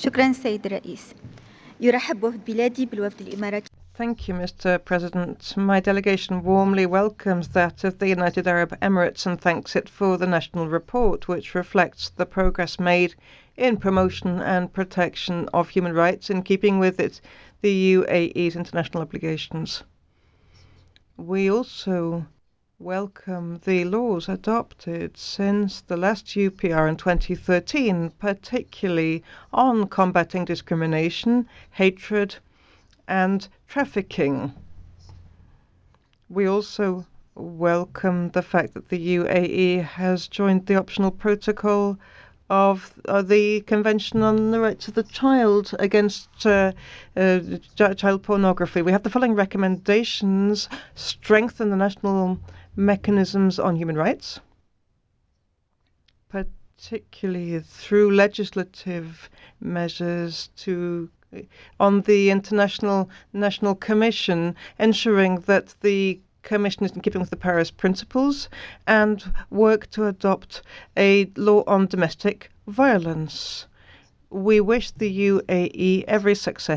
شكرا سيد الرئيس. يرحب وفد بلادي بالوفد الإماراتي. Thank you, Mr. President. My delegation warmly welcomes that of the United Arab Emirates and thanks it for the national report, which reflects the progress made in promotion and protection of human rights in keeping with the UAE's international obligations. We also welcome the laws adopted since the last UPR in 2013, particularly on combating discrimination, hatred, and trafficking. We also welcome the fact that the UAE has joined the optional protocol of the Convention on the Rights of the Child against child pornography. We have the following recommendations: strengthen the national mechanisms on human rights, particularly through legislative measures on the International National Commission, ensuring that the Commission is in keeping with the Paris Principles, and work to adopt a law on domestic violence. We wish the UAE every success